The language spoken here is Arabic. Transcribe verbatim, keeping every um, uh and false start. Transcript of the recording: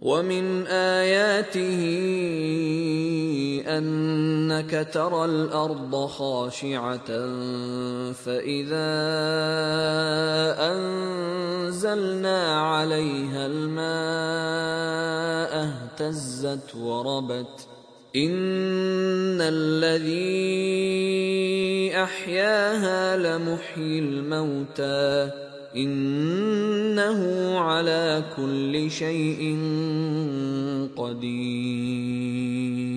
ومن آياته أنك ترى الأرض خاشعة فإذا أنزلنا عليها الماء اهتزت وربت إن الذي أحياها لمحيي الموتى إنه على كل شيء قدير.